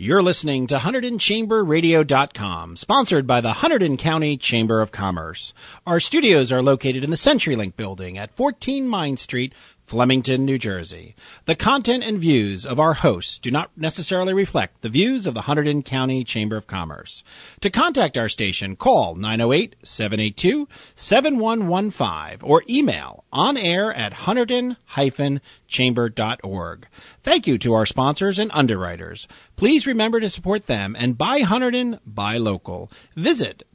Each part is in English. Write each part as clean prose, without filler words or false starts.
You're listening to HunterdonChamberRadio.com, sponsored by the Hunterdon County Chamber of Commerce. Our studios are located in the CenturyLink building at 14 Mine Street, Flemington, New Jersey. The content and views of our hosts do not necessarily reflect the views of the Hunterdon County Chamber of Commerce. To contact our station, call 908-782-7115 or email onair@hunterdon-chamber.org. Thank you to our sponsors and underwriters. Please remember to support them and buy Hunterdon, buy local. Visit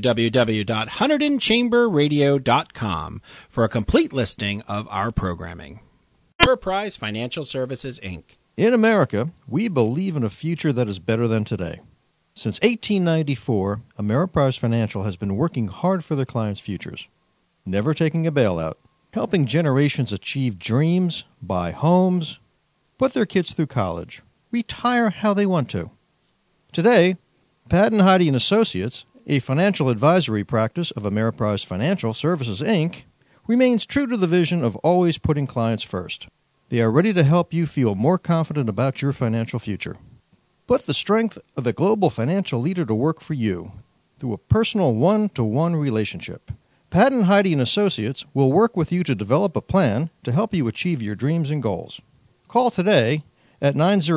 www.HunterdonChamberRadio.com for a complete listing of our programming. Ameriprise Financial Services, Inc. In America, we believe in a future that is better than today. Since 1894, Ameriprise Financial has been working hard for their clients' futures, never taking a bailout, helping generations achieve dreams, buy homes, put their kids through college, retire how they want to. Today, Pat and Heidi & Associates, a financial advisory practice of Ameriprise Financial Services, Inc., remains true to the vision of always putting clients first. They are ready to help you feel more confident about your financial future. Put the strength of a global financial leader to work for you through a personal one-to-one relationship. Pat and Heidi & Associates will work with you to develop a plan to help you achieve your dreams and goals. Call today at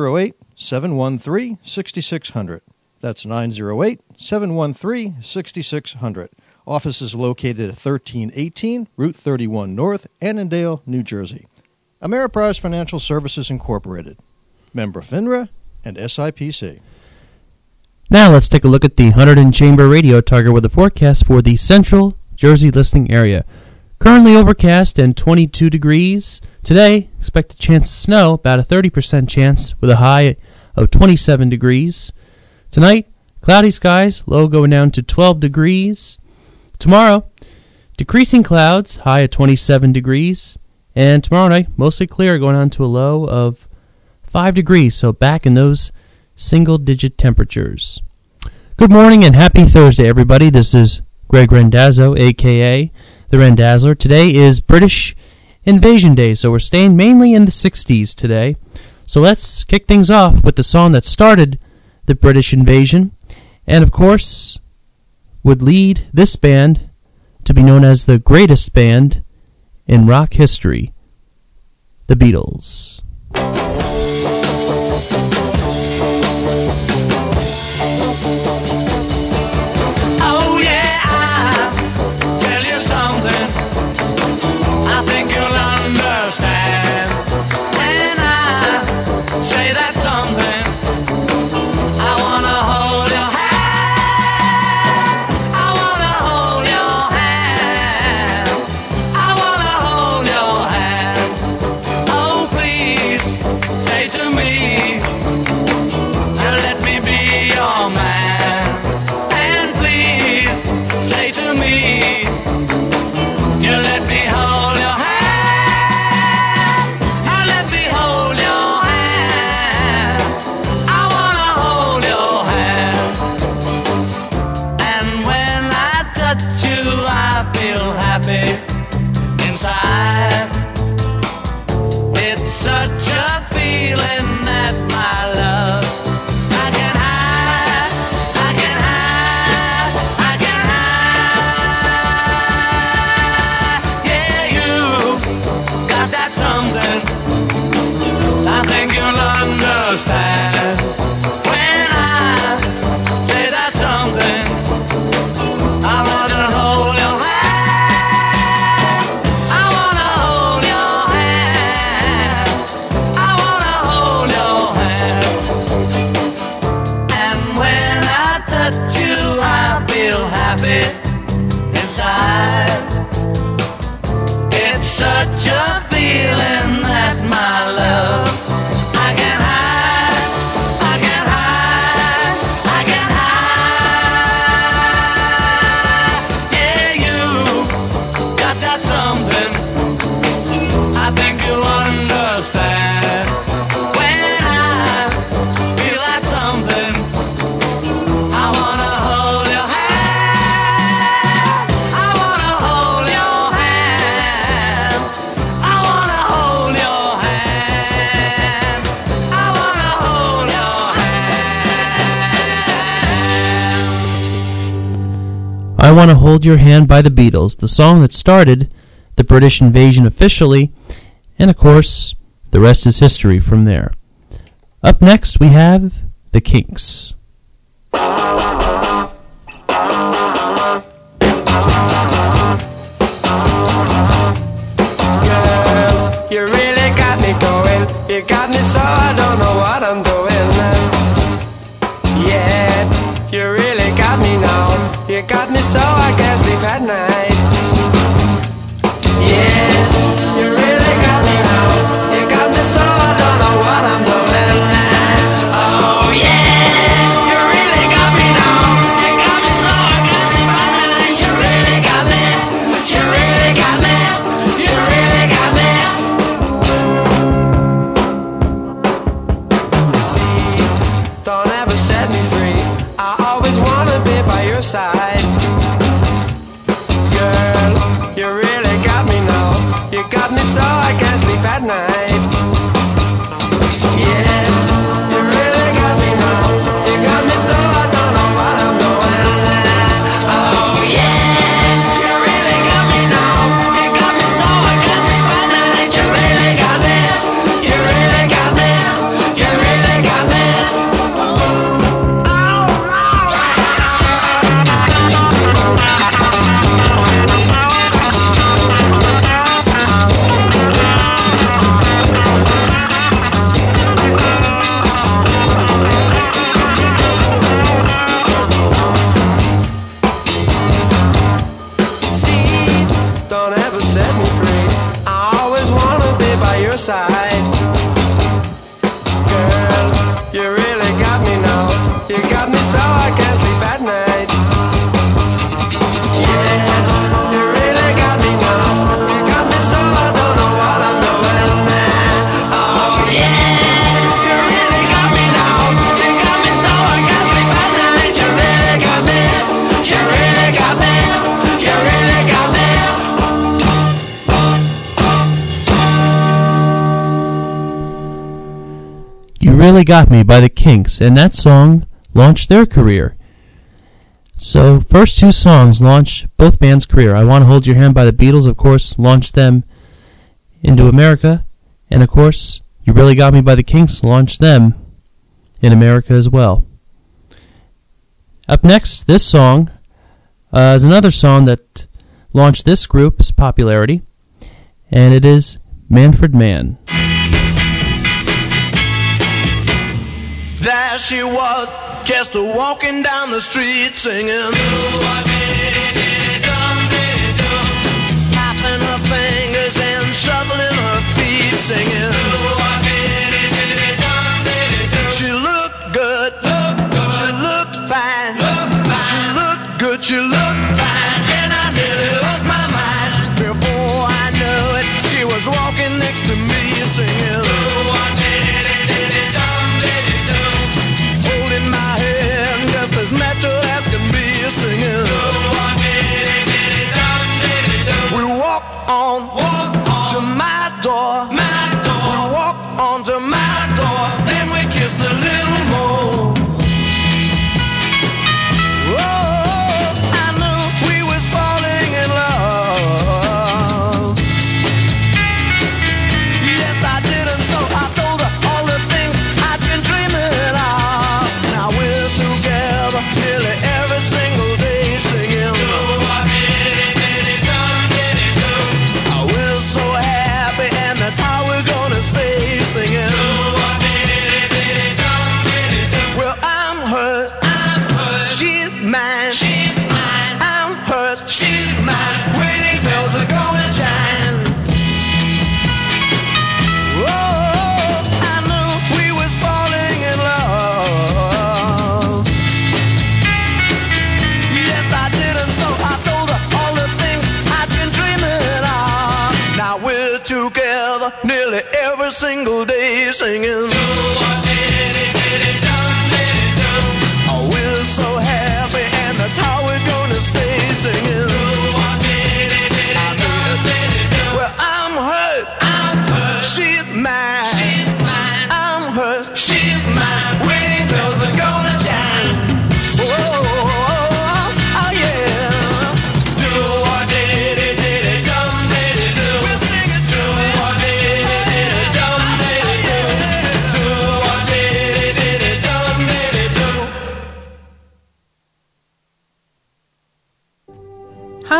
908-713-6600. That's 908-713-6600. Office is located at 1318 Route 31 North, Annandale, New Jersey. Ameriprise Financial Services, Incorporated. Member FINRA and SIPC. Now let's take a look at the Hunterdon Chamber Radio Target weather forecast for the Central Jersey listening area. Currently overcast and 22 degrees. Today, expect a chance of snow, about a 30% chance, with a high of 27 degrees. Tonight, cloudy skies, low going down to 12 degrees. Tomorrow, decreasing clouds, high at 27 degrees. And tomorrow night, mostly clear, going on to a low of 5 degrees, so back in those single-digit temperatures. Good morning and happy Thursday, everybody. This is Greg Rendazzo, a.k.a. The Rendazzler. Today is British Invasion Day, so we're staying mainly in the 60s today. So let's kick things off with the song that started the British invasion, and of course would lead this band to be known as the greatest band in rock history, the Beatles. Please Want to Hold Your Hand by the Beatles, the song that started the British invasion officially, and of course, the rest is history from there. Up next, we have the Kinks. You really got me going. You got me so I don't know what I'm doing. Yeah, you really got me now. You got me so I can't sleep at night. Yeah, you really got me now. You got me so I don't know what I'm doing. Oh yeah, you really got me now. You got me so I can't sleep at night. You really got me. You really got me. You really got me. Don't ever set me free. I always wanna be by your side. Girl, you really got me now. You got me so I can't sleep at night. Yeah, you really got me now. You got me so I don't know what I'm doing. Oh yeah, you really got me now. You got me so I can't sleep at night. You really got me. You really got me. You really got me. Don't ever set me free. I always wanna be by your side. Girl, you really got me now. You got me so I can't sleep at night. Yeah, you really got me now. You got me so I don't know what I'm doing. Oh yeah, you really got me now. You got me so I can't sleep at night. You really got me. You really got me. You really got me. You Really Got Me by the Kinks, and that song launched their career. So, first two songs launched both bands' career. I Want to Hold Your Hand by the Beatles, of course, launched them into America, and of course, You Really Got Me by the Kinks launched them in America as well. Up next, this song is another song that launched this group's popularity, and it is Manfred Mann. There she was, just walking down the street singing. Snapping her fingers and shuffling her feet singing. She looked good, she looked fine, she looked good, she looked fine, and I nearly lost my mind. Before I knew it, she was walking next to me singing. Holding my hand just as natural as can be singing. We walked on to my door. We walked on to my door. Then we kissed a little more. Oh, I knew we was falling in love. Yes, I did, and so I told her all the things I'd been dreaming of. Now we're together nearly every single day singing. We're so happy, and that's how we're gonna stay singing. Well, I'm hers, she's mine, I'm hers, she's mine. Wedding bells are gonna chime. Oh, I knew we was falling in love. Yes, I did, and so I told her all the things I'd been dreaming of. Now we're together nearly every single day singing. Oh, we're so happy, and that's how we're gonna stay singing. Well, I'm hers, she's mine, I'm hers, she's mine. Wedding bells are gonna chime. Oh, oh yeah.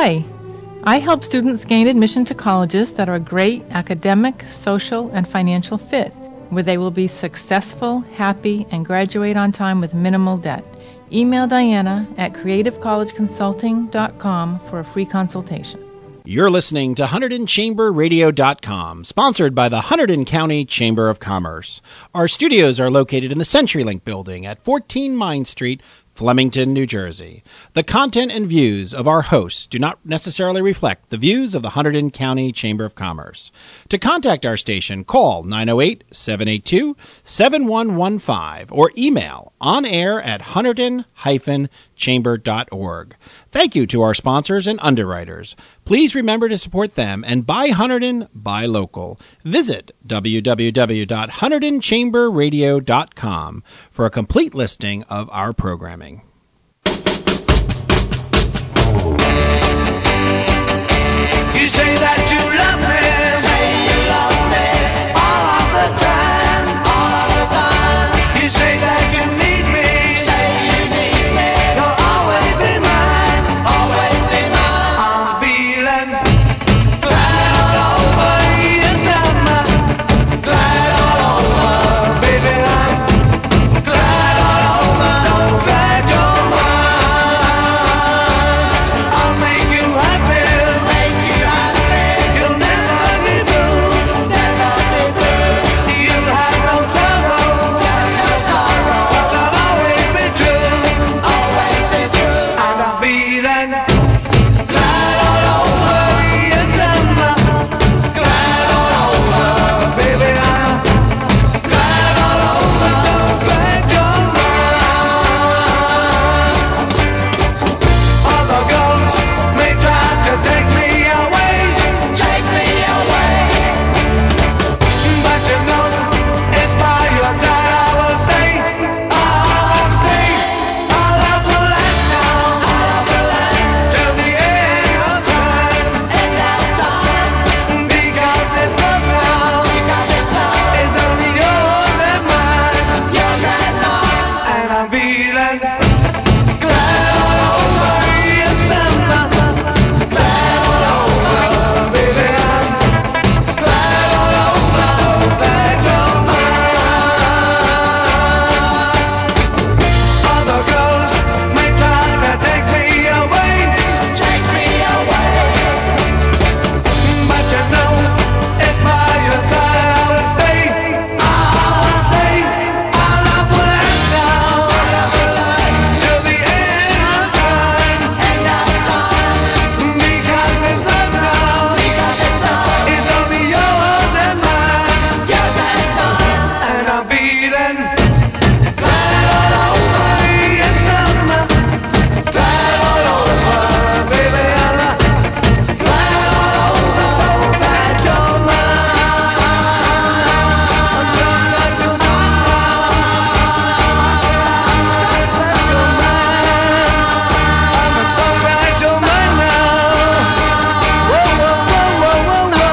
Hi, I help students gain admission to colleges that are a great academic, social, and financial fit, where they will be successful, happy, and graduate on time with minimal debt. Email Diana at creativecollegeconsulting.com for a free consultation. You're listening to HunterdonChamberRadio.com, sponsored by the Hunterdon County Chamber of Commerce. Our studios are located in the CenturyLink building at 14 Mine Street, Flemington, New Jersey. The content and views of our hosts do not necessarily reflect the views of the Hunterdon County Chamber of Commerce. To contact our station, call 908-782-7115 or email onair@hunterdon-chamber.org. Thank you to our sponsors and underwriters. Please remember to support them and buy Hunterdon, buy local. Visit www.HunterdonChamberRadio.com for a complete listing of our programming. You say that you love me, all of the time, You say that you need me, you'll always be mine, I'm feeling glad all over, yes I'm glad all over, baby I'm glad all over, so glad you're mine. I'll make you happy, you'll never be blue, you'll have no sorrow, 'cause I'll always be true, and I'm feeling glad all over, yes I'm glad all over, baby I'm glad all over, so glad you're mine. Other girls may try to take me away, but you know it's by your side I will stay, I'll stay. Our love will last now, till the end of time, because this love now is only yours and mine, and I'm feeling glad all over, yes I'm glad all over, baby I'm glad all over, so glad you're mine. Other girls may try to take me away, but you know if by your side I will stay, I'll stay. Our love will last now, till the end of time, because this love now is only yours and mine, and I'm feeling glad all over, yes I'm glad all over, baby I'm glad all over, so glad you're mine, glad you're I'm so glad you're mine now. Whoa, whoa, whoa,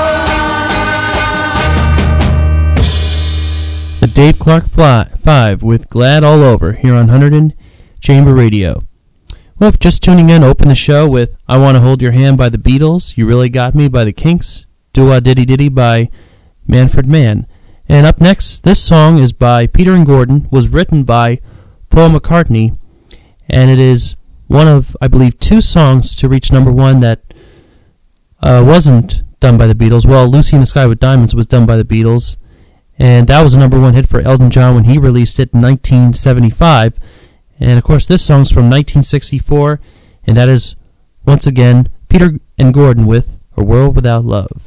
whoa, whoa. The Dave Clark 5 with Glad All Over here on Hunterdon Chamber Radio. Well, if just tuning in, open the show with I Want to Hold Your Hand by the Beatles, You Really Got Me by the Kinks, Do-Wah Diddy Diddy by Manfred Mann. And up next, this song is by Peter and Gordon, was written by Paul McCartney, and it is one of, I believe, 2 songs to reach number 1 that wasn't done by the Beatles. Well, Lucy in the Sky with Diamonds was done by the Beatles, and that was a number 1 hit for Elton John when he released it in 1975. And, of course, this song's from 1964, and that is, once again, Peter and Gordon with A World Without Love.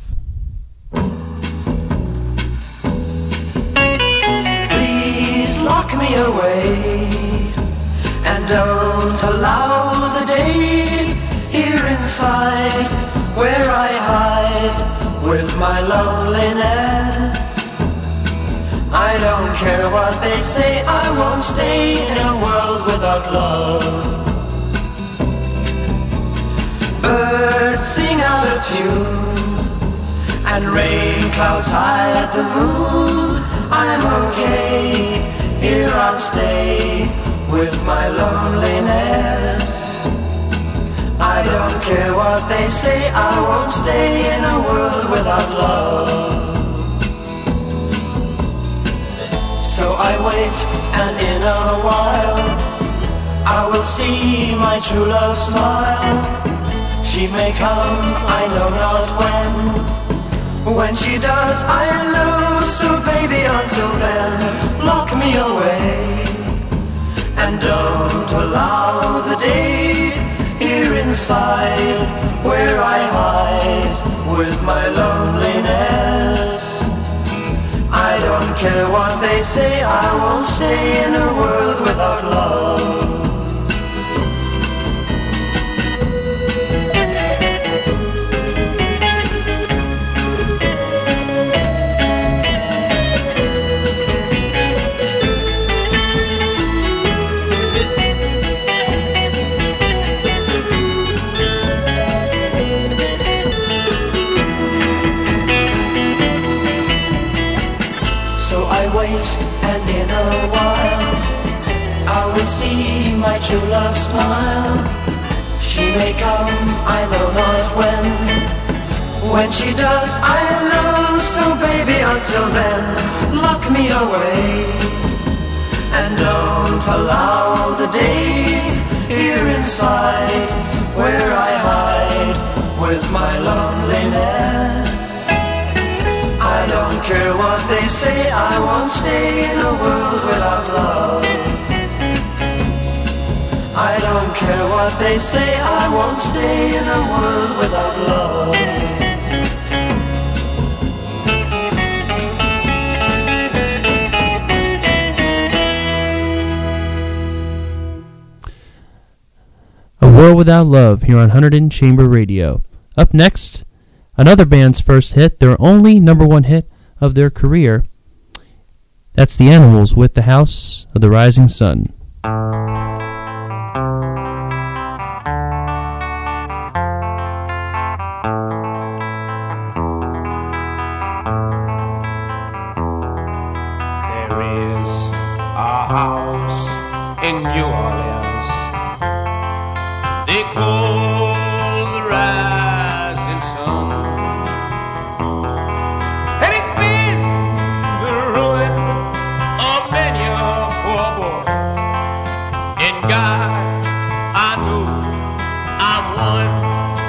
Please lock me away and don't allow the day here inside where I hide with my loneliness. I don't care what they say, I won't stay in a world without love. Birds sing out of tune and rain clouds hide the moon. I'm okay, here I'll stay with my loneliness. I I don't care what they say, I won't stay in a world without love. So I wait, and in a while I will see my true love smile. She may come, I know not when. When she does, I'll know. So baby, until then, lock me away. And don't allow the day here inside where I hide with my loneliness. I don't care what they say, I won't stay in a world without love. And in a while I will see my true love smile. She may come, I know not when. When she does, I'll know. So baby, until then, lock me away. And don't allow the day here inside where I hide with my loneliness. I don't care what they say, I won't stay in a world without love. I don't care what they say, I won't stay in a world without love. A World Without Love here on Hunterdon Chamber Radio. Up next, another band's first hit, their only number one hit of their career. That's The Animals with The House of the Rising Sun. There is a house in New Orleans they call the Rising Sun, and it's been the ruin of many a poor boy. And God, I know I'm one.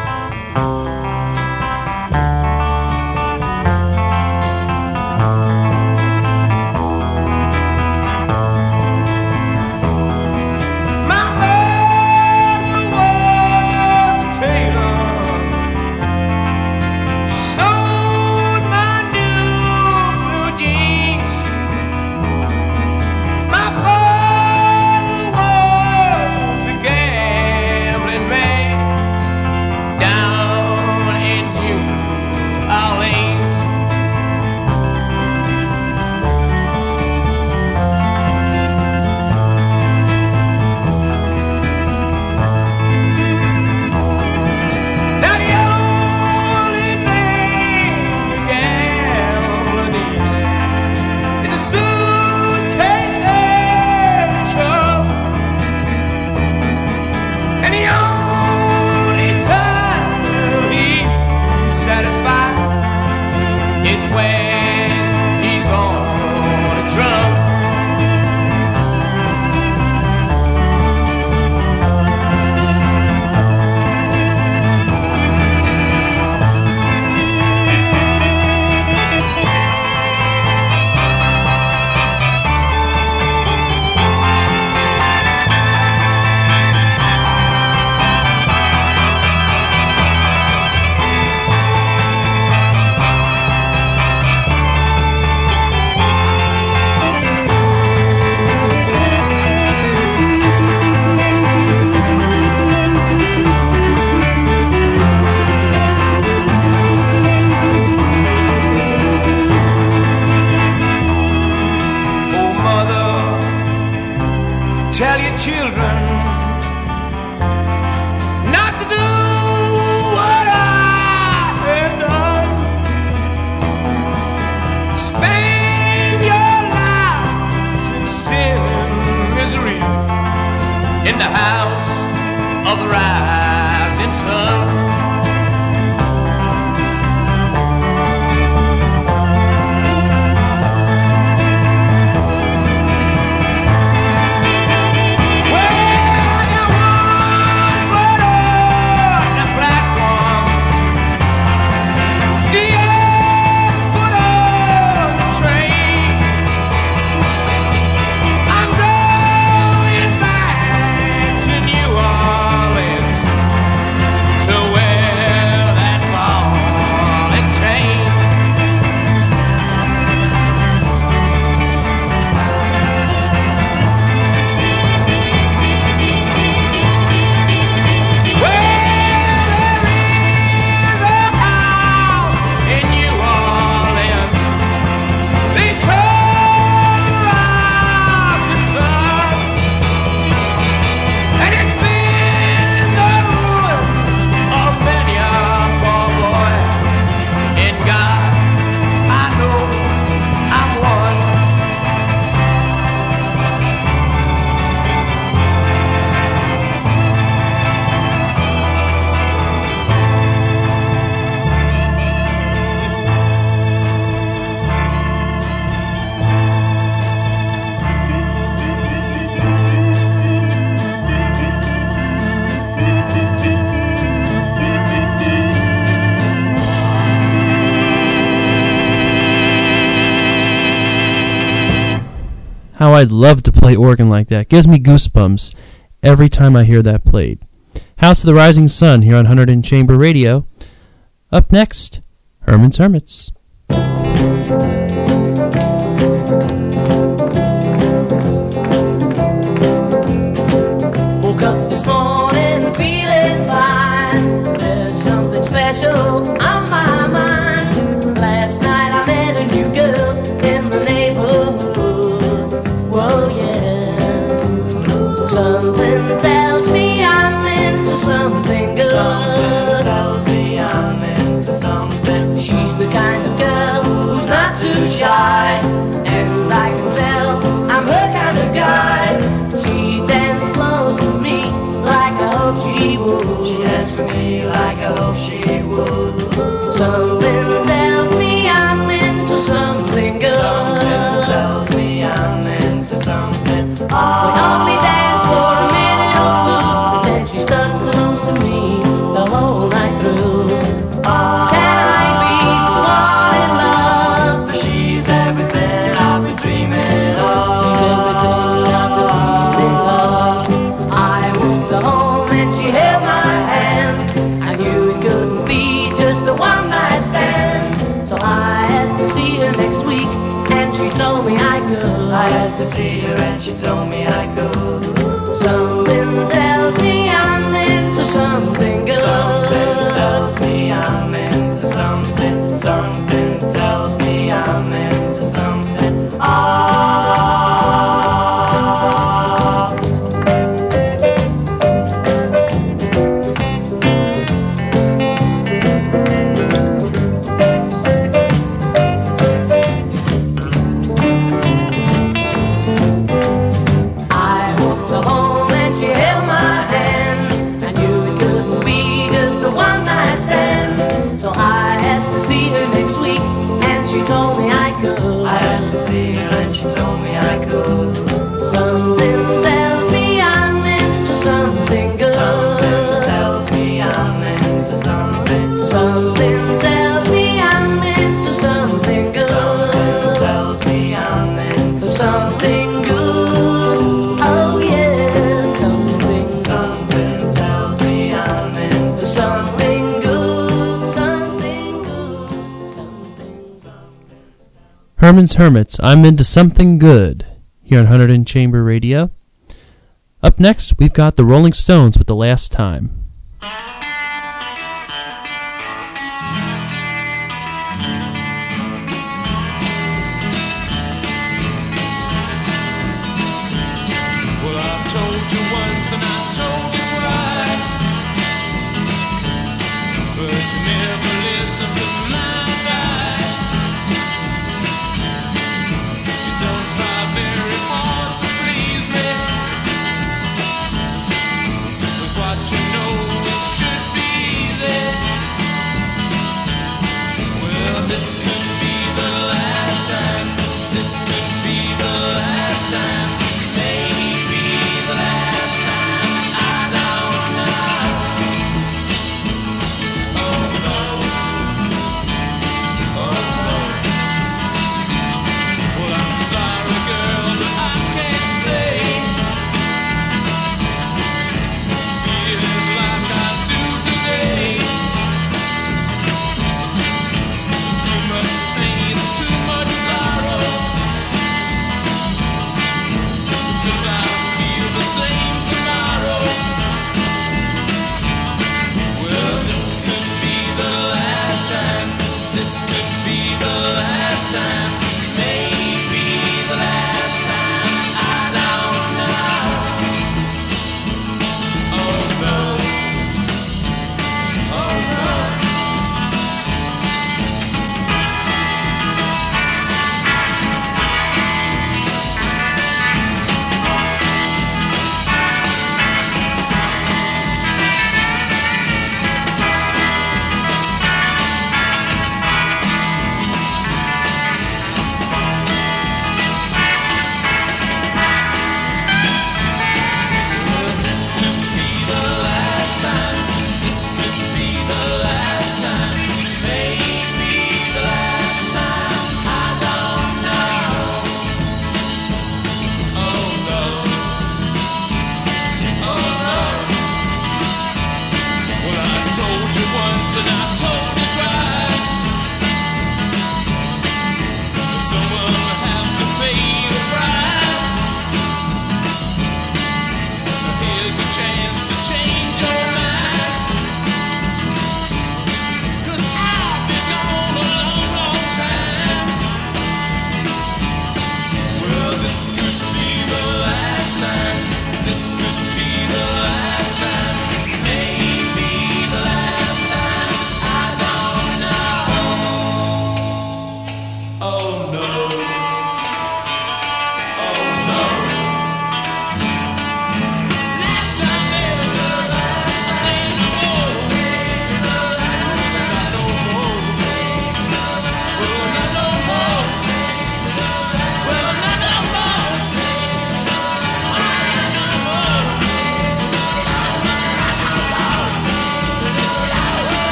Tell your children not to do what I have done. Spend your lives in sin and misery in the house of the rising morning sun. How I'd love to play organ like that. Gives me goosebumps every time I hear that played. House of the Rising Sun here on Hunterdon Chamber Radio. Up next, Herman's Hermits. Woke up this morning feeling fine. There's something special on my mind. Last night I met a new girl in the neighborhood. Whoa, yeah. Something tells me I'm into something good. Something tells me I'm into something. She's the kind of girl who's not too shy, and I can tell I'm her kind of guy. She dances close to me like I hope she would. She dances for me like I hope she would. Something tells me I'm into something good. Something tells me I'm into something. We only danced for a minute or two, and then she stuck close to me the whole night through. Can I be the one in love? She's everything I've been dreaming of. She's everything I've been dreaming of. I went to home and she held my hand. I knew it couldn't be just a one night stand, so I asked to see her next week, and she told me I could. I asked to see her and she told me I could. Something tells me I'm into something good. Something tells me I'm into something. Something tells me I'm into something. Something tells me I'm into something good. Something tells me I'm into something. Something tells me I'm into something good. Something tells me I'm into something good. Oh yeah, something. Something tells me I'm into something good. Something good. Something. Herman's Hermits, I'm into something good. Here on Hunterdon Chamber Radio. Up next, we've got the Rolling Stones with The Last Time. Well, I told you once and I told you twice, but you never listen to my advice. You don't try very hard to please me with what you know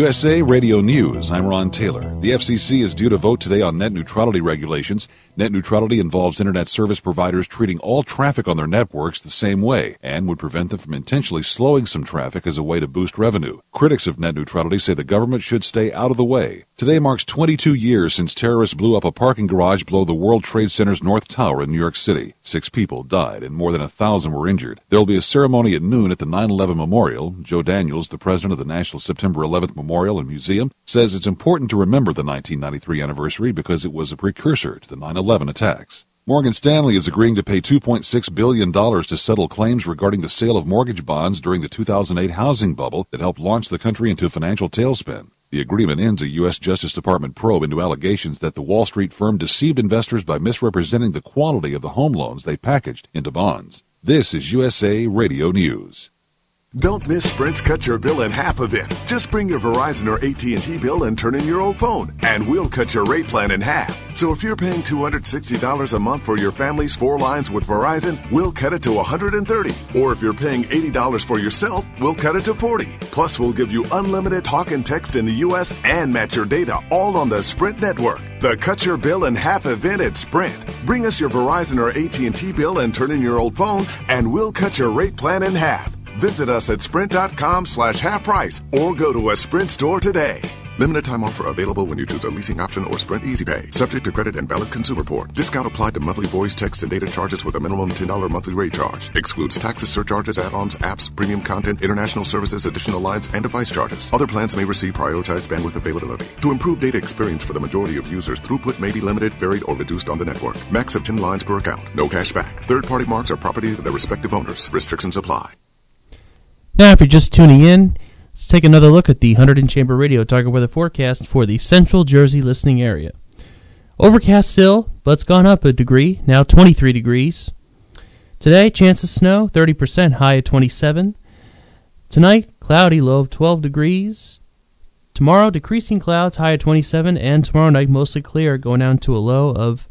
USA Radio News, I'm Ron Taylor. The FCC is due to vote today on net neutrality regulations. Net neutrality involves internet service providers treating all traffic on their networks the same way and would prevent them from intentionally slowing some traffic as a way to boost revenue. Critics of net neutrality say the government should stay out of the way. Today marks 22 years since terrorists blew up a parking garage below the World Trade Center's North Tower in New York City. 6 people died and more than 1,000 were injured. There will be a ceremony at noon at the 9/11 Memorial. Joe Daniels, the president of the National September 11th Memorial and Museum, says it's important to remember the 1993 anniversary because it was a precursor to the 9/11 attacks. Morgan Stanley is agreeing to pay $2.6 billion to settle claims regarding the sale of mortgage bonds during the 2008 housing bubble that helped launch the country into a financial tailspin. The agreement ends a U.S. Justice Department probe into allegations that the Wall Street firm deceived investors by misrepresenting the quality of the home loans they packaged into bonds. This is USA Radio News. Don't miss Sprint's Cut Your Bill in Half event. Just bring your Verizon or AT&T bill and turn in your old phone, and we'll cut your rate plan in half. So if you're paying $260 a month for your family's 4 lines with Verizon, we'll cut it to $130. Or if you're paying $80 for yourself, we'll cut it to $40. Plus, we'll give you unlimited talk and text in the U.S. and match your data all on the Sprint network. The Cut Your Bill in Half event at Sprint. Bring us your Verizon or AT&T bill and turn in your old phone, and we'll cut your rate plan in half. Visit us at sprint.com/half price or go to a Sprint store today. Limited time offer available when you choose a leasing option or Sprint Easy Pay. Subject to credit and valid consumer report. Discount applied to monthly voice, text, and data charges with a minimum $10 monthly rate charge. Excludes taxes, surcharges, add-ons, apps, premium content, international services, additional lines, and device charges. Other plans may receive prioritized bandwidth availability. To improve data experience for the majority of users, throughput may be limited, varied, or reduced on the network. Max of 10 lines per account. No cash back. Third-party marks are property of their respective owners. Restrictions apply. Now, if you're just tuning in, let's take another look at the Hunterdon Chamber Radio Target Weather Forecast for the Central Jersey listening area. Overcast still, but it's gone up a degree, now 23 degrees. Today, chance of snow, 30%, high at 27. Tonight, cloudy, low of 12 degrees. Tomorrow, decreasing clouds, high at 27, and tomorrow night, mostly clear, going down to a low of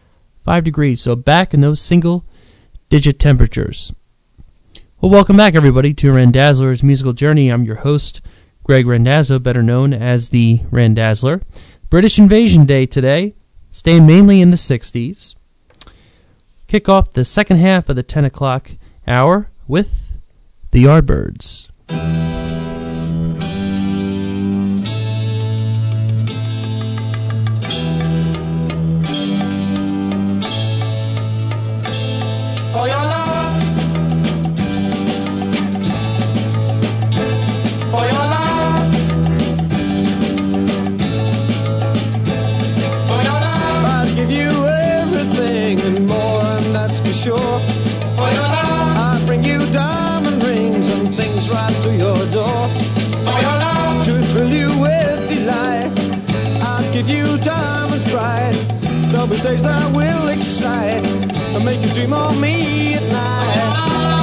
5 degrees. So back in those single-digit temperatures. Well, welcome back, everybody, to Randazzler's Musical Journey. I'm your host, Greg Randazzo, better known as the Randazzler. British Invasion Day today, staying mainly in the 60s. Kick off the second half of the 10 o'clock hour with the Yardbirds. For your love. For your love, for your love, I'd give you everything and more, and that's for sure. For your love, I'd bring you diamond rings and things right to your door. For your love, to thrill you with delight, I'd give you diamonds bright. There'll be days that will excite and make you dream of me at night.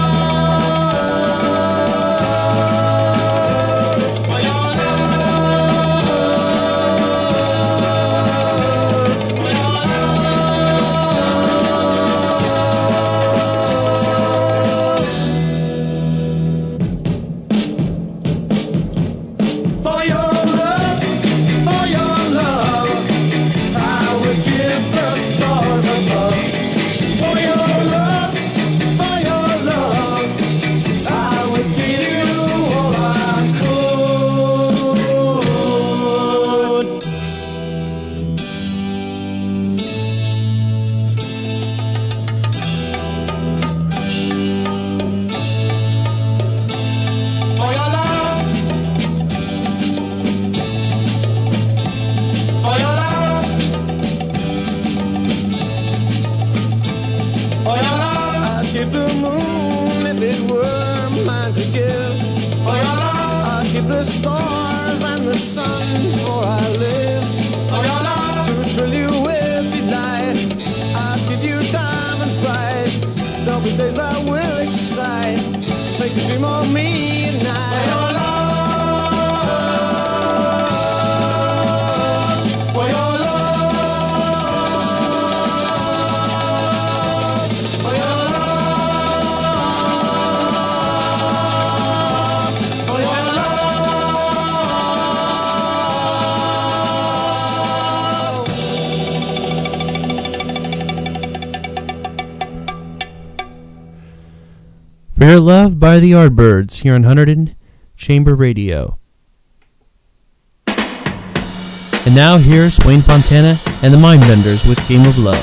The stars and the sun before I live. For your love, to thrill you with delight, I'd give you diamonds bright. There'll be days that will excite, make you dream of me at night. For your love, for your love, for your love, for your love. For Your Love by the Yardbirds here on Hunterdon Chamber Radio. And now here's Wayne Fontana and the Mindbenders with Game of Love.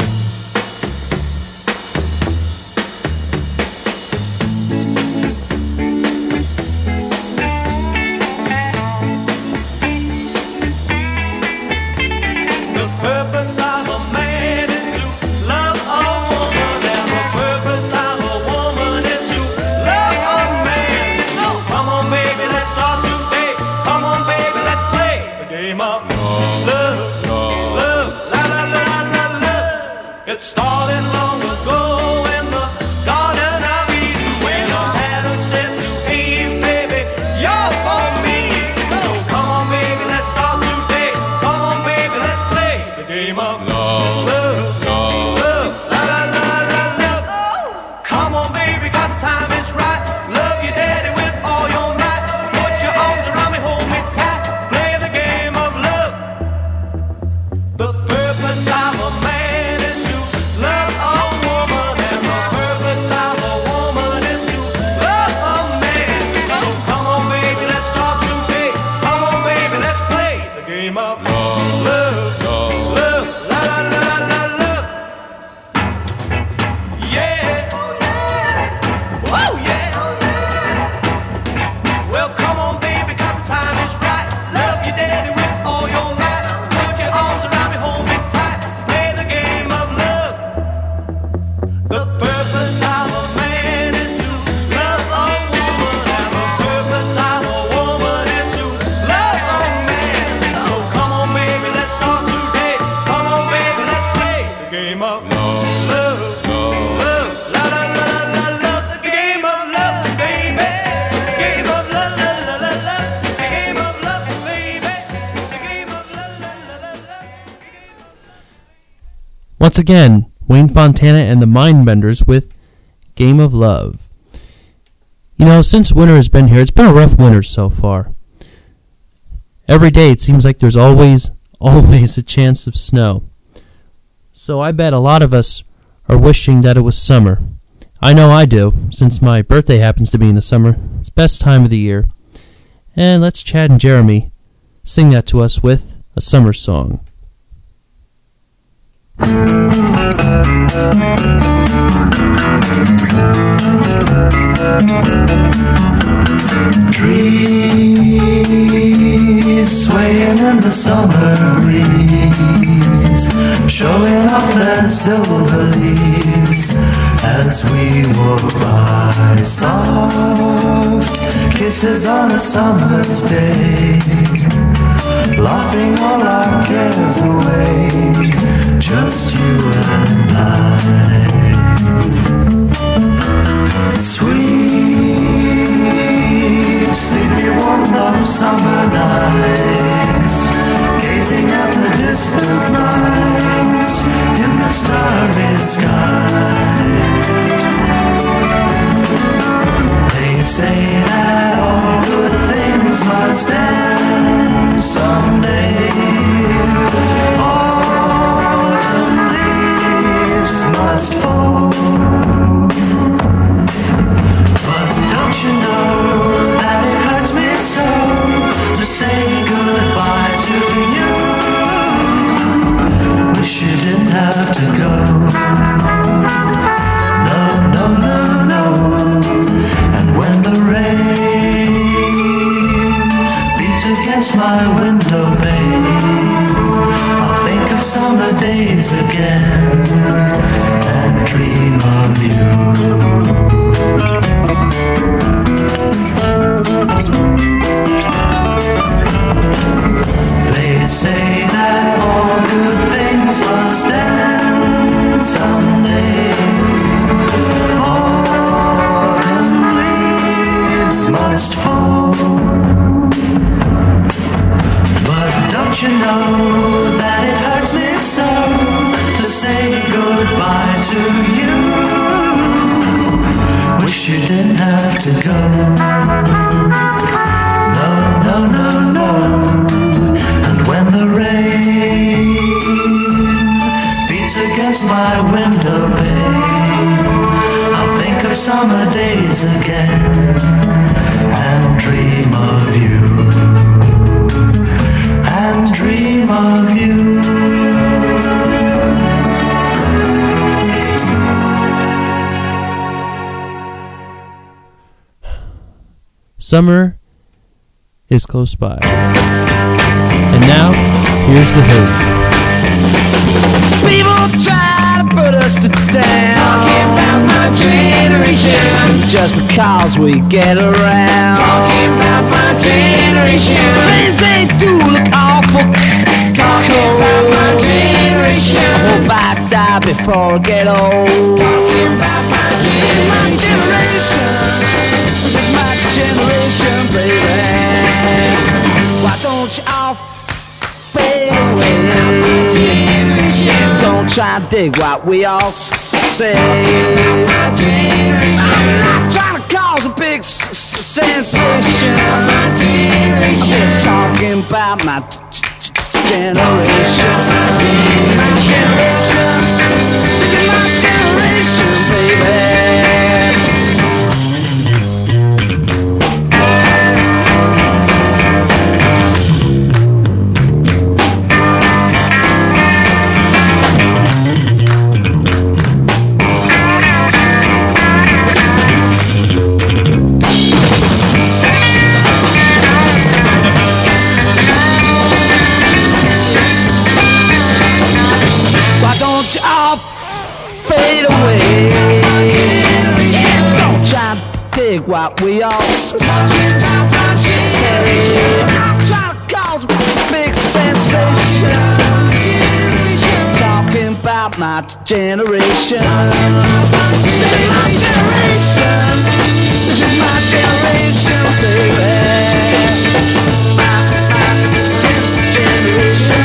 Once again, Wayne Fontana and the Mindbenders with Game of Love. You know, since winter has been here, it's been a rough winter so far. Every day it seems like there's always a chance of snow. So I bet a lot of us are wishing that it was summer. I know I do, since my birthday happens to be in the summer. It's the best time of the year. And let's Chad and Jeremy sing that to us with a summer song. Trees swaying in the summer breeze, showing off their silver leaves as we walk by. Soft kisses on a summer's day, laughing all our cares away, just you and I. Sweet, sleepy warmth of summer nights, gazing at the distant lights in the starry sky. They say that all good things must end someday. Autumn leaves must fall. But don't you know that it hurts me so to say goodbye to you? Wish you didn't have to go. No, no, no, no. And when the rain beats against my window pane, I'll think of summer days again and dream of you. They say that all good things must end someday. Autumn leaves must fall. But don't you know that it hurts me so to say goodbye to you? Wish you didn't have to go. No, no, no, no. And when the rain beats against my window pane, I'll think of summer days Summer is close by. And now, here's the Who. People try to put us to down, talking about my generation, just because we get around. Talking about my generation, things they do look awful. Talking about my generation, I hope I die before I get old. Talking about my generation, this is my generation, baby. Why don't you all fade away? Don't try to dig what we all say. I'm not trying to cause a big sensation. I'm just talking about my generation. My generation. This is my generation, baby. All fade away. Don't try to dig what we all say. I'm trying to cause a big sensation. Just talking about my generation. This is my generation. This is my generation, baby. My generation.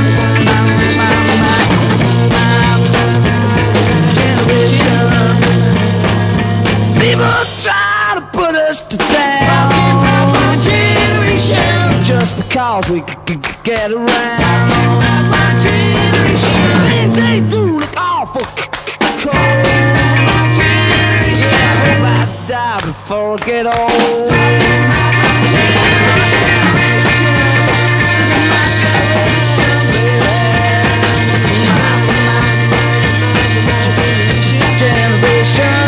People try to put us to down, talking about my generation, just because we could get around. Talking about my generation, things they do look awful cold. My generation, I hope I die before I get old. Talking about my generation, this is my generation, baby. My generation.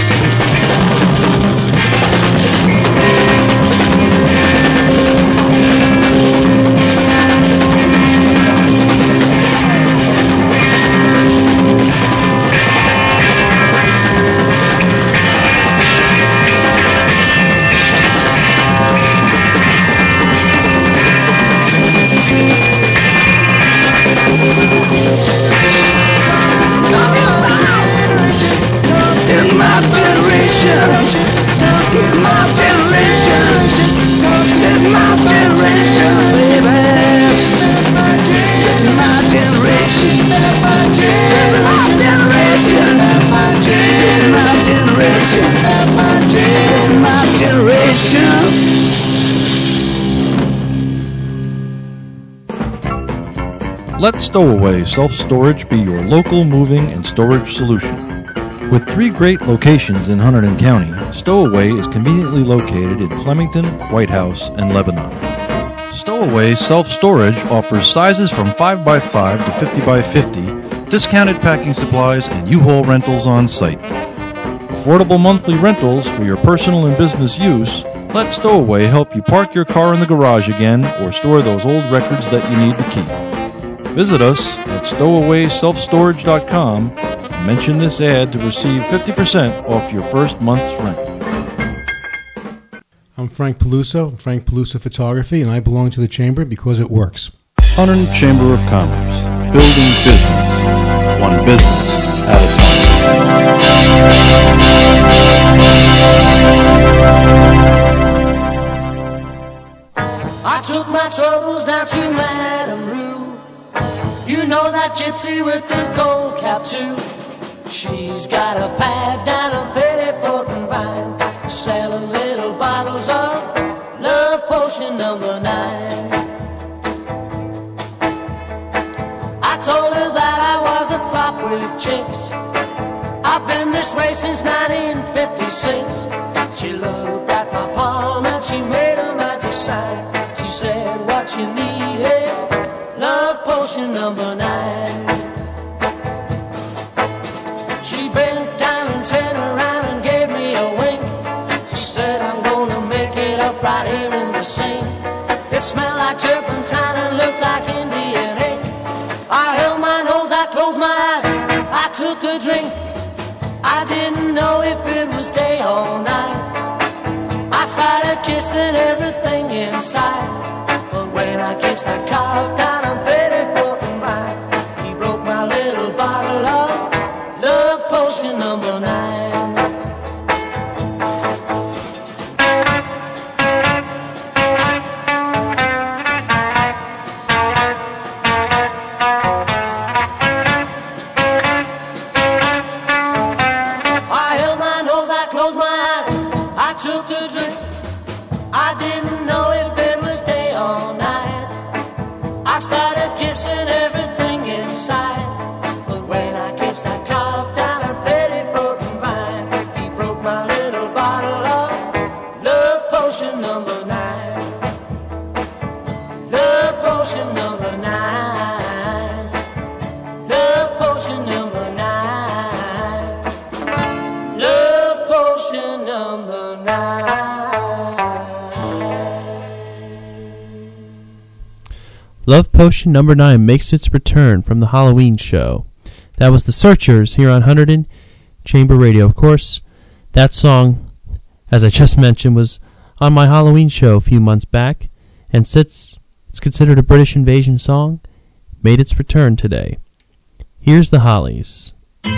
Let Stowaway Self-Storage be your local moving and storage solution. With 3 great locations in Hunterdon County, Stowaway is conveniently located in Flemington, White House, and Lebanon. Stowaway Self-Storage offers sizes from 5x5 to 50x50, discounted packing supplies, and U-Haul rentals on site. Affordable monthly rentals for your personal and business use. Let Stowaway help you park your car in the garage again or store those old records that you need to keep. Visit us at stowawayselfstorage.com and mention this ad to receive 50% off your first month's rent. I'm Frank Peluso, Frank Peluso Photography, and I belong to the Chamber because it works. Hunterdon Chamber of Commerce, building business, one business at a I took my troubles down to Madame Rue. You know that gypsy with the gold cap too. She's got a pad down on Pettifoot and Vine, selling little bottles of Love Potion number 9. I told her that I was a flop with chicks. I've been this way since 1956. She looked at my palm and she made a magic sign. She said, what you need is Love Potion number 9. She bent down and turned around and gave me a wink. She said, I'm gonna make it up right here to sing. It smelled like turpentine and looked like Indian ink. I held my nose, I closed my eyes, I took a drink. I didn't know if it was day or night. I started kissing everything inside. But when I kissed that cow down on 34th and Vine, he broke my little bottle of love potion number 9. Took a drink. I didn't know if it was day or night. I started kissing everything inside. But when I kissed that cow down at 34th and Vine, he broke my little bottle of love potion number 9. Love potion number 9. Love potion number 9. Love potion number 9. Love Potion number 9 makes its return from the Halloween show. That was The Searchers here on Hunterdon Chamber Radio. Of course, that song, as I just mentioned, was on my Halloween show a few months back, and since it's considered a British invasion song, made its return today. Here's the Hollies.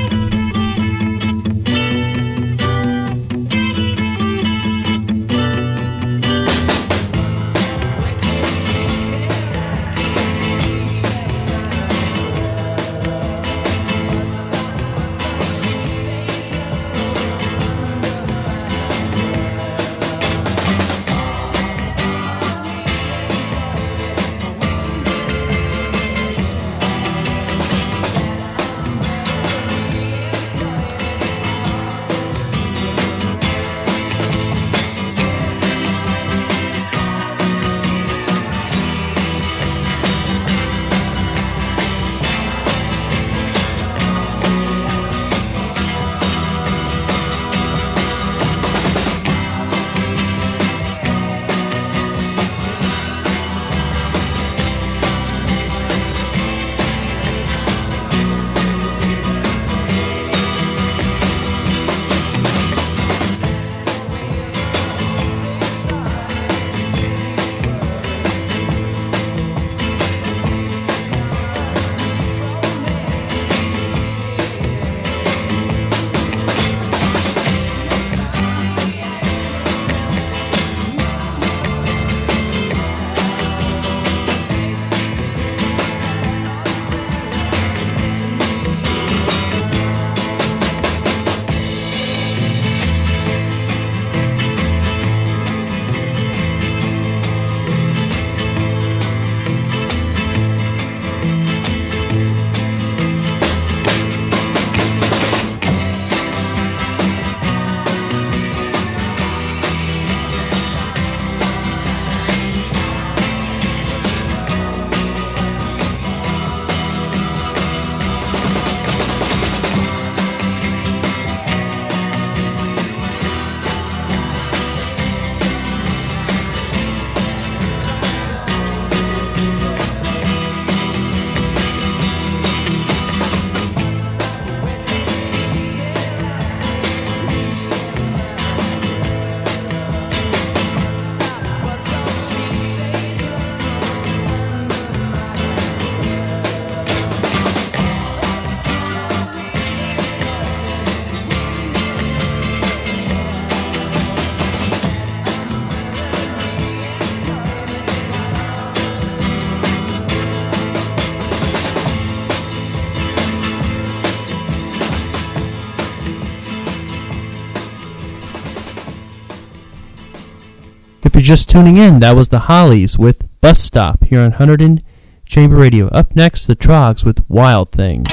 If you're just tuning in, that was the Hollies with Bus Stop here on Hunterdon Chamber Radio. Up next, the Trogs with Wild Thing.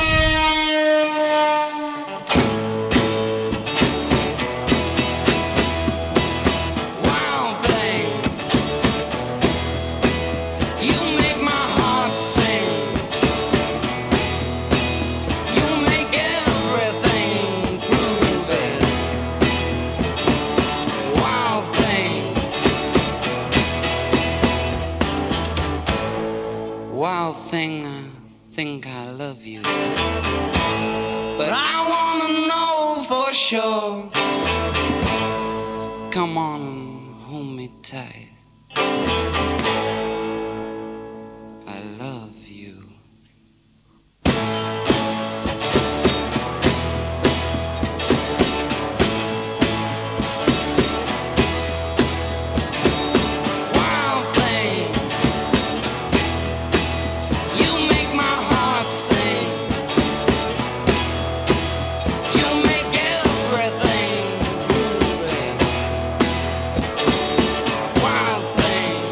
thing, I think I love you. But I wanna know for sure. Come on and hold me tight. I love you. Wild thing, you make my heart sing. You make everything groovy. Wild thing.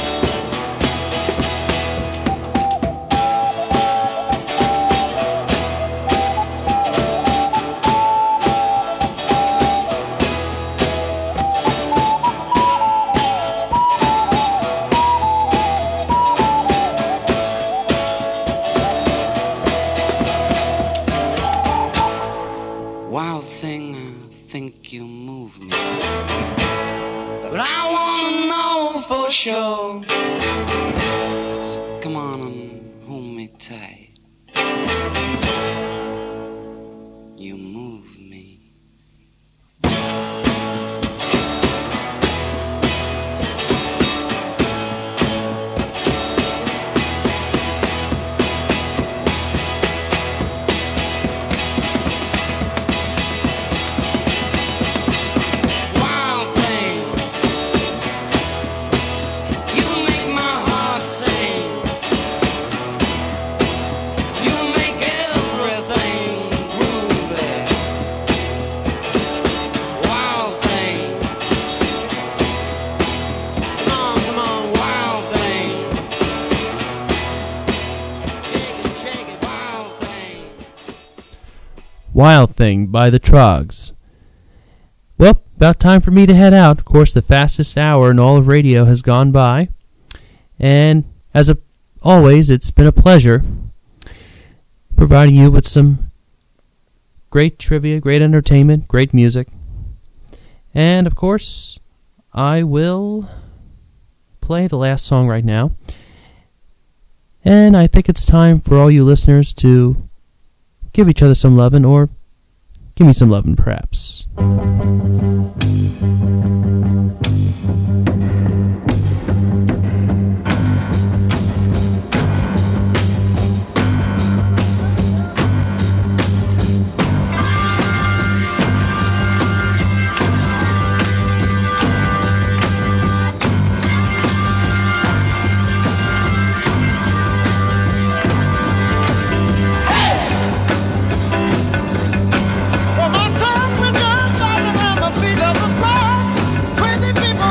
Wild thing, I think you move me. But I wanna know for sure. So come on and hold me tight. You move me. Wild thing, you make my heart sing. You make everything groovy. Wild thing, come on, wild thing. Shake it, wild thing. Wild Thing by the Trogs. Well, about time for me to head out. Of course, the fastest hour in all of radio has gone by. And as always, it's been a pleasure providing you with some great trivia, great entertainment, great music. And, of course, I will play the last song right now. And I think it's time for all you listeners to give each other some lovin', or give me some lovin', perhaps. Well, my tongue will jump by the feet of the floor. Crazy people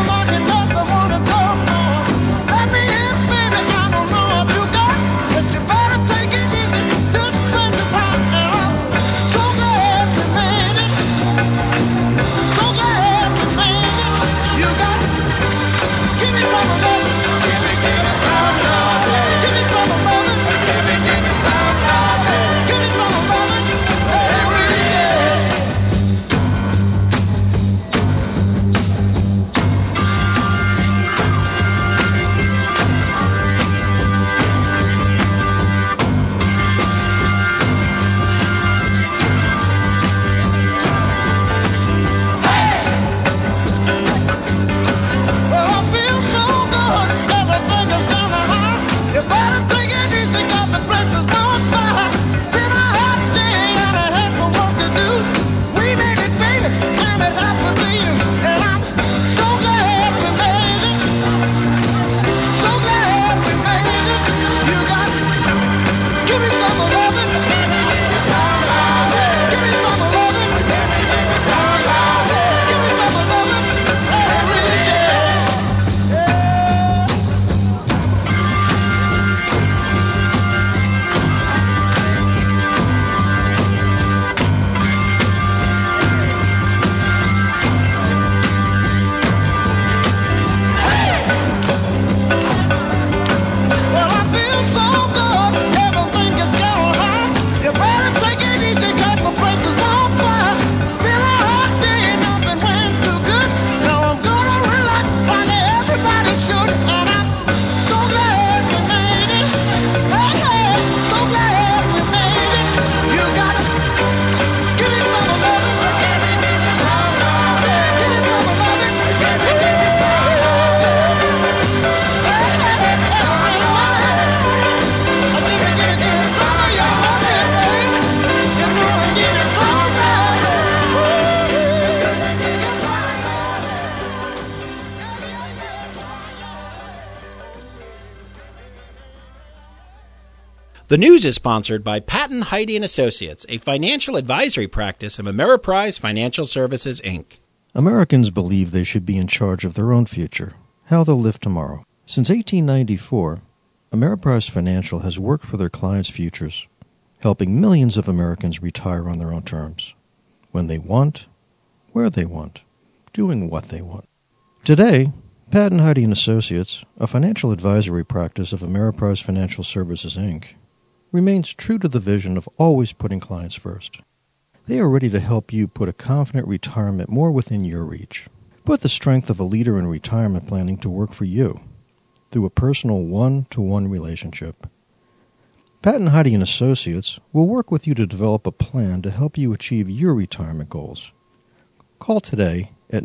The news is sponsored by Patton, Heidi & Associates, a financial advisory practice of Ameriprise Financial Services, Inc. Americans believe they should be in charge of their own future, how they'll live tomorrow. Since 1894, Ameriprise Financial has worked for their clients' futures, helping millions of Americans retire on their own terms, when they want, where they want, doing what they want. Today, Patton, Heidi & Associates, a financial advisory practice of Ameriprise Financial Services, Inc., remains true to the vision of always putting clients first. They are ready to help you put a confident retirement more within your reach. Put the strength of a leader in retirement planning to work for you through a personal one-to-one relationship. Patton, Heidi & Associates will work with you to develop a plan to help you achieve your retirement goals. Call today at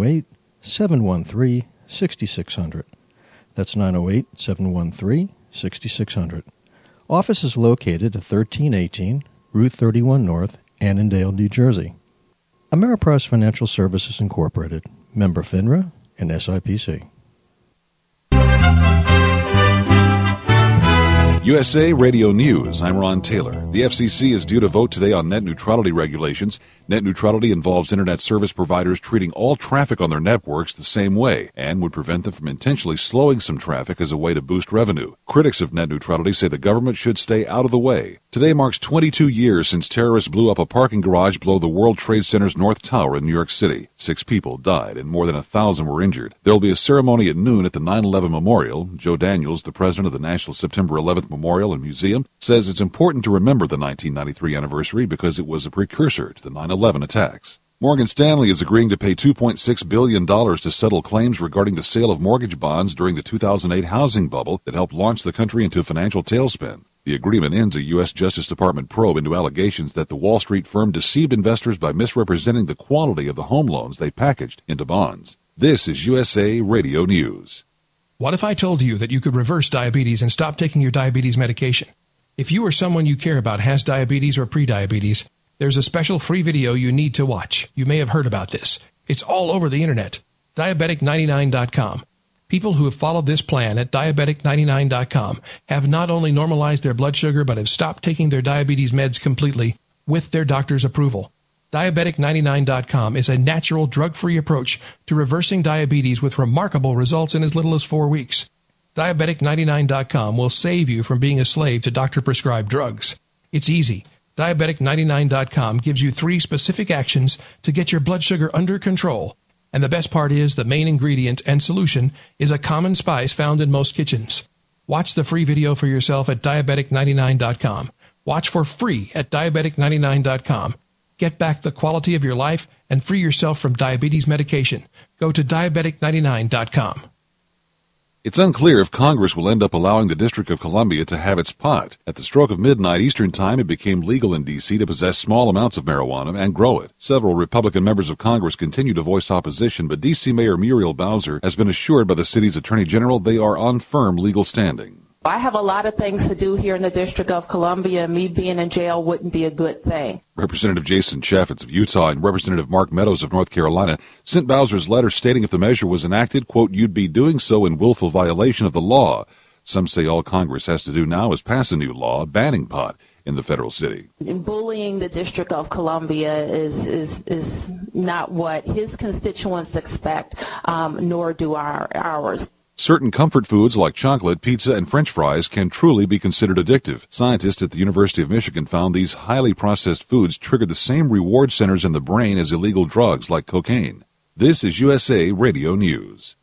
908-713-6600. That's 908-713-6600. Office is located at 1318 Route 31 North, Annandale, New Jersey. Ameriprise Financial Services Incorporated, member FINRA and SIPC. USA Radio News, I'm Ron Taylor. The FCC is due to vote today on net neutrality regulations. Net neutrality involves Internet service providers treating all traffic on their networks the same way and would prevent them from intentionally slowing some traffic as a way to boost revenue. Critics of net neutrality say the government should stay out of the way. Today marks 22 years since terrorists blew up a parking garage below the World Trade Center's North Tower in New York City. 6 people died and more than 1,000 were injured. There will be a ceremony at noon at the 9/11 Memorial. Joe Daniels, the president of the National September 11th Memorial and Museum, says it's important to remember the 1993 anniversary because it was a precursor to the 9/11 attacks. Morgan Stanley is agreeing to pay $2.6 billion to settle claims regarding the sale of mortgage bonds during the 2008 housing bubble that helped launch the country into a financial tailspin. The agreement ends a U.S. Justice Department probe into allegations that the Wall Street firm deceived investors by misrepresenting the quality of the home loans they packaged into bonds. This is USA Radio News. What if I told you that you could reverse diabetes and stop taking your diabetes medication? If you or someone you care about has diabetes or prediabetes, there's a special free video you need to watch. You may have heard about this. It's all over the internet. Diabetic99.com. People who have followed this plan at Diabetic99.com have not only normalized their blood sugar but have stopped taking their diabetes meds completely with their doctor's approval. Diabetic99.com is a natural drug-free approach to reversing diabetes with remarkable results in as little as 4 weeks. Diabetic99.com will save you from being a slave to doctor-prescribed drugs. It's easy. Diabetic99.com gives you 3 specific actions to get your blood sugar under control. And the best part is the main ingredient and solution is a common spice found in most kitchens. Watch the free video for yourself at Diabetic99.com. Watch for free at Diabetic99.com. Get back the quality of your life and free yourself from diabetes medication. Go to Diabetic99.com. It's unclear if Congress will end up allowing the District of Columbia to have its pot. At the stroke of midnight Eastern Time, it became legal in D.C. to possess small amounts of marijuana and grow it. Several Republican members of Congress continue to voice opposition, but D.C. Mayor Muriel Bowser has been assured by the city's Attorney General they are on firm legal standing. I have a lot of things to do here in the District of Columbia, and me being in jail wouldn't be a good thing. Representative Jason Chaffetz of Utah and Representative Mark Meadows of North Carolina sent Bowser's letter stating if the measure was enacted, quote, you'd be doing so in willful violation of the law. Some say all Congress has to do now is pass a new law banning pot in the federal city. And bullying the District of Columbia is not what his constituents expect, nor do ours. Certain comfort foods like chocolate, pizza, and French fries can truly be considered addictive. Scientists at the University of Michigan found these highly processed foods triggered the same reward centers in the brain as illegal drugs like cocaine. This is USA Radio News.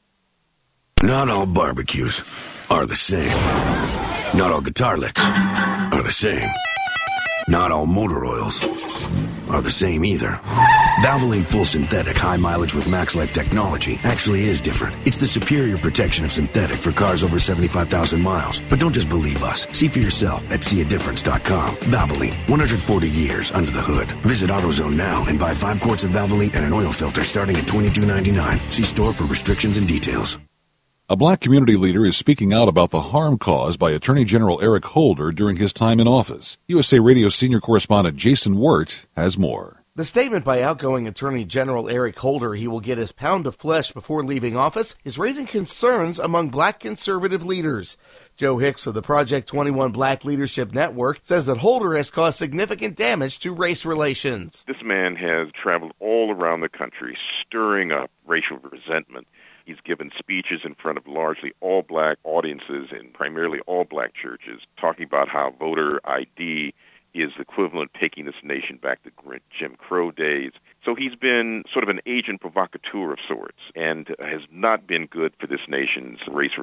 Not all barbecues are the same. Not all guitar licks are the same. Not all motor oils are the same either. Valvoline Full Synthetic High Mileage with Max Life technology actually is different. It's the superior protection of synthetic for cars over 75,000 miles. But don't just believe us. See for yourself at seeadifference.com. Valvoline, 140 years under the hood. Visit AutoZone now and buy 5 quarts of Valvoline and an oil filter starting at $22.99. See store for restrictions and details. A black community leader is speaking out about the harm caused by Attorney General Eric Holder during his time in office. USA Radio senior correspondent Jason Wirt has more. The statement by outgoing Attorney General Eric Holder he will get his pound of flesh before leaving office is raising concerns among black conservative leaders. Joe Hicks of the Project 21 Black Leadership Network says that Holder has caused significant damage to race relations. This man has traveled all around the country, stirring up racial resentment. He's given speeches in front of largely all black audiences in primarily all black churches, talking about how voter ID is equivalent to taking this nation back to Jim Crow days. So he's been sort of an agent provocateur of sorts and has not been good for this nation's race